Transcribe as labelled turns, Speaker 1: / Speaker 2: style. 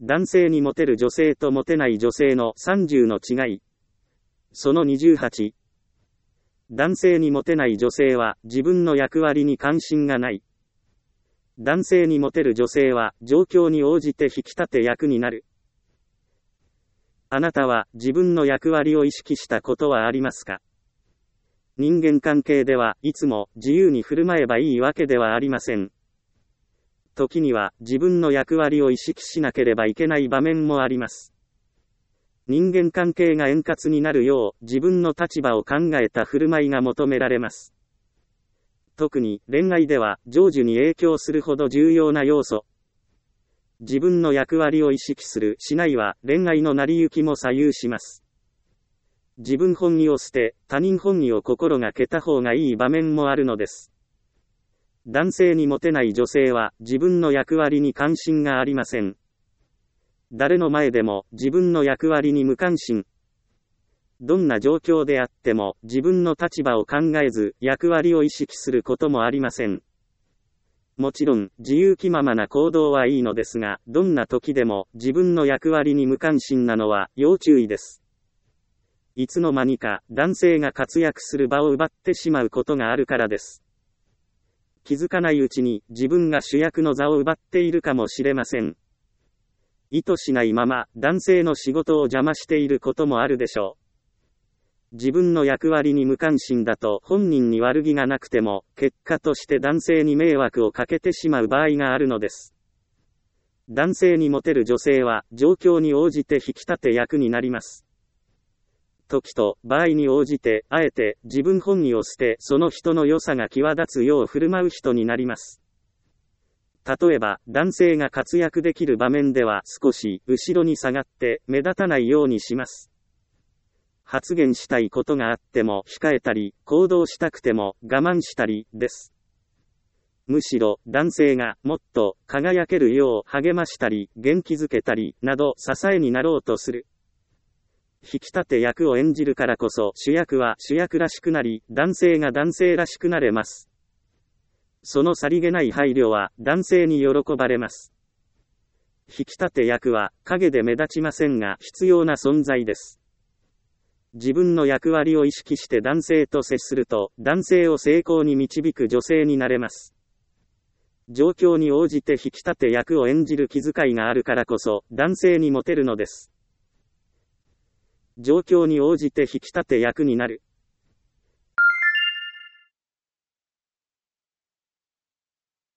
Speaker 1: 男性にモテる女性とモテない女性の30の違い。その28。男性にモテない女性は自分の役割に関心がない。男性にモテる女性は状況に応じて引き立て役になる。あなたは自分の役割を意識したことはありますか？人間関係ではいつも自由に振る舞えばいいわけではありません。時には自分の役割を意識しなければいけない場面もあります。人間関係が円滑になるよう自分の立場を考えた振る舞いが求められます。特に恋愛では成就に影響するほど重要な要素。自分の役割を意識するしないは恋愛の成り行きも左右します。自分本位を捨て他人本位を心がけた方がいい場面もあるのです。男性にモテない女性は自分の役割に関心がありません。誰の前でも自分の役割に無関心。どんな状況であっても自分の立場を考えず役割を意識することもありません。もちろん自由気ままな行動はいいのですが、どんな時でも自分の役割に無関心なのは要注意です。いつの間にか男性が活躍する場を奪ってしまうことがあるからです。気づかないうちに自分が主役の座を奪っているかもしれません。意図しないまま男性の仕事を邪魔していることもあるでしょう。自分の役割に無関心だと本人に悪気がなくても結果として男性に迷惑をかけてしまう場合があるのです。男性にモテる女性は状況に応じて引き立て役になります。時と場合に応じてあえて自分本位を捨てその人の良さが際立つよう振る舞う人になります。例えば男性が活躍できる場面では少し後ろに下がって目立たないようにします。発言したいことがあっても控えたり行動したくても我慢したりです。むしろ男性がもっと輝けるよう励ましたり元気づけたりなど支えになろうとする。引き立て役を演じるからこそ主役は主役らしくなり、男性が男性らしくなれます。そのさりげない配慮は男性に喜ばれます。引き立て役は影で目立ちませんが必要な存在です。自分の役割を意識して男性と接すると、男性を成功に導く女性になれます。状況に応じて引き立て役を演じる気遣いがあるからこそ男性にモテるのです。状況に応じて引き立て役になる。